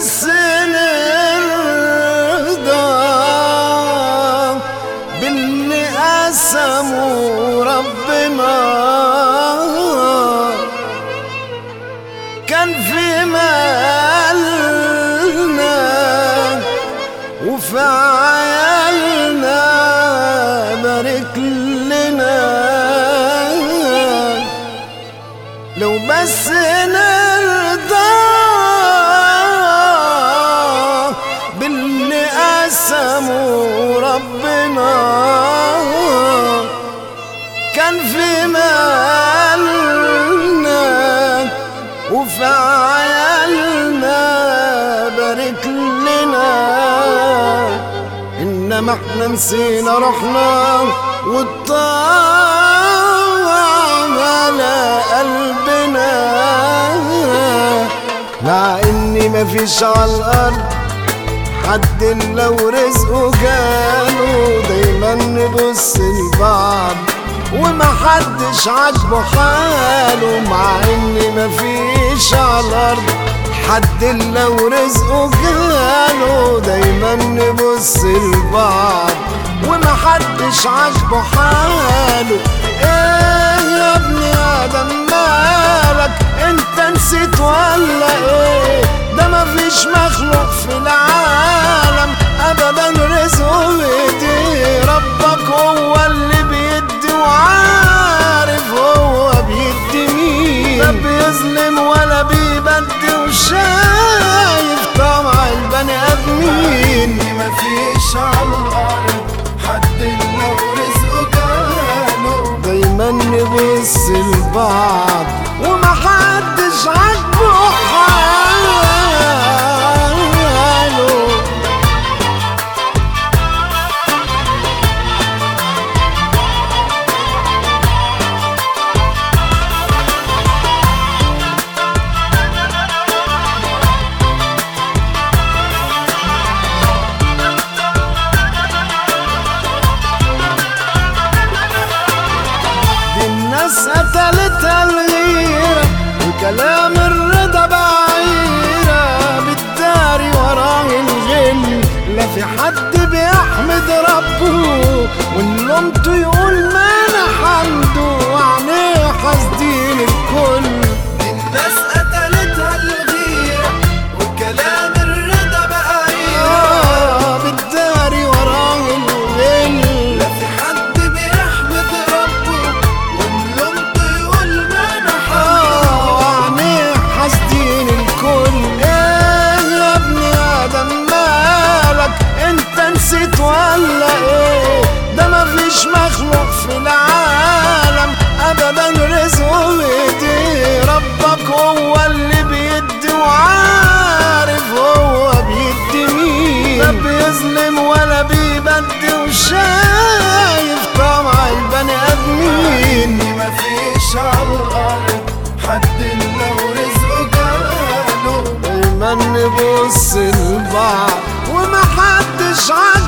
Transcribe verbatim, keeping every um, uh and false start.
بس نرضى باللي قسمه ربنا. كان في مالنا وفي عيالنا بارك لنا، لو بس نرضى باللي قسمه ربنا. كان في مالنا وفي عيالنا بارك لنا، إنما احنا نسينا روحنا والطعم على قلبنا. مع إني مفيش عالأرض حد لو رزقه جاله، دايما نبص لبعض ومحدش عاجبه حاله. مع إني مفيش عالأرض حد لو رزقه جاله، دايما نبص لبعض ومحدش عاجبه حاله. ايه يا ابني آدم مالك، انت نسيت ولا ايه؟ ده مفيش مخلوق في العالم ابدا رزقه بايديه. ربك هو اللي بيدي وعارف هو بيدي مين، لا بيظلم ولا بيبدي وشايف طمع البني ادمين. مفيش على الارض حد لو رزقه جاله، دايما نبص لبعض ومحدش عاجبه حاله. الناس قتلتها الغيرة وكلام الرضا بعيرة، بالداري وراه الغل لا في حد بيحمد ربه، ونلومته يقول ما انا حمده وعينيه حاسدين الكل. الناس قتلتها الغيرة وكلام الرضا بعيرة، آه بالداري وراه الغل لا في حد بيحمد ربه، ونلومته يقول ما انا حمده وعينيه حاسدين الكل. ايه يا ابني آدم مالك، انت نسيت ولا ايه؟ ده مفيش مخلوق في العالم ابدا رزقه بايديه. ربك هو اللي بيدي وعارف هو بيدي مين، لا بيظلم ولا بيبدي وشايف طمع البني ادمين. مفيش على الارض حد لو رزقه جاله، دايما نبص لبعض ومحدش عاجبه